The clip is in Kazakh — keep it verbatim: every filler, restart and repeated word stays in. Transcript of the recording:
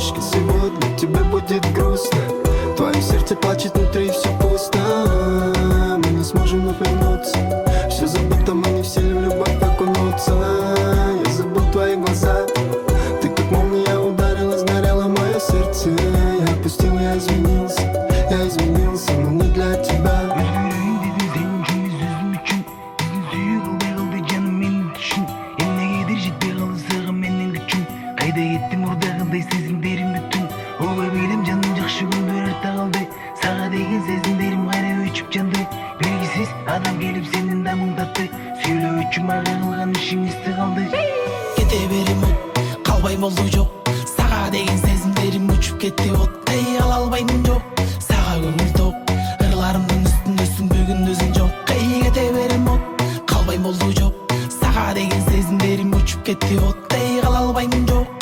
Малышка, сегодня тебе будет грустно. Твое сердце плачет внутри, все пусто. Мы не сможем вновь вернуться. Все забыто, мы не в силе в любовь окунуться. Я забыл твои глаза. Ты как молния ударила, сгорело мое сердце. Я опустил, я извинился. Я изменился, но не для тебя. Адам келип сенин дамыңдатты, сүйлөө үчүн мага кылган ишиң эсте калды. Кете берем от, калбай болду жок. Сага деген сезимдерим учуп кетти от. Эй, ала албаймын жок. Сага көңүл ток, ырларымдын үстүндөсүң бүгүн өзүң жок. Эй, кете берем от, калбай болду жок. Сага деген сезимдерим учуп кетти от. Эй, ала албаймын жок.